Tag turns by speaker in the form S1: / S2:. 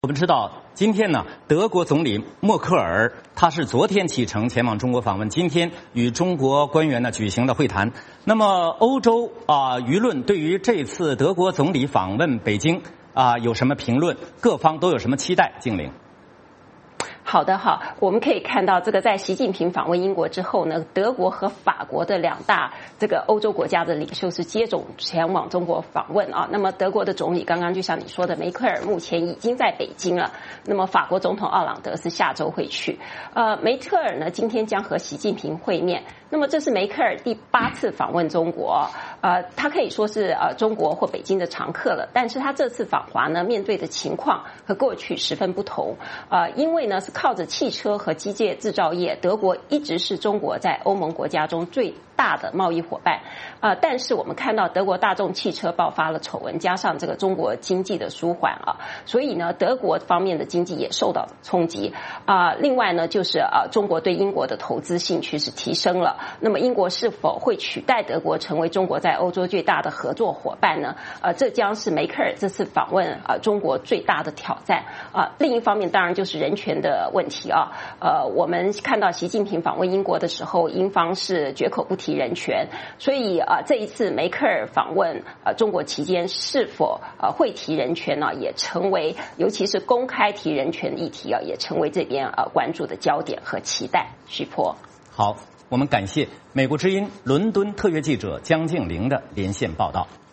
S1: 们知道，今天呢，德国总理默克尔他是昨天启程前往中国访问，今天与中国官员呢举行了会谈。那么，欧洲舆论对于这次德国总理访问北京有什么评论？各方都有什么期待？静玲。
S2: 好的，我们可以看到，这个在习近平访问英国之后呢，德国和法国的两大这个欧洲国家的领袖是接踵前往中国访问啊。那么德国的总理刚刚就像你说的，梅克尔目前已经在北京了。那么法国总统奥朗德是下周会去。梅克尔呢今天将和习近平会面。那么这是梅克尔第8次访问中国，他可以说是中国或北京的常客了。但是他这次访华呢，面对的情况和过去十分不同。因为呢是靠着汽车和机械制造业，德国一直是中国在欧盟国家中最大的贸易伙伴。但是我们看到德国大众汽车爆发了丑闻，加上这个中国经济的舒缓所以呢德国方面的经济也受到冲击。另外呢就是中国对英国的投资兴趣是提升了。那么英国是否会取代德国成为中国在欧洲最大的合作伙伴呢？这将是梅克尔这次访问中国最大的挑战。另一方面当然就是人权的问题我们看到习近平访问英国的时候，英方是绝口不提人权，所以这一次梅克尔访问中国期间是否会提人权呢，也成为尤其是公开提人权的议题也成为这边关注的焦点和期待。徐波，
S1: 好，我们感谢美国之音伦敦特约记者江静玲的连线报道。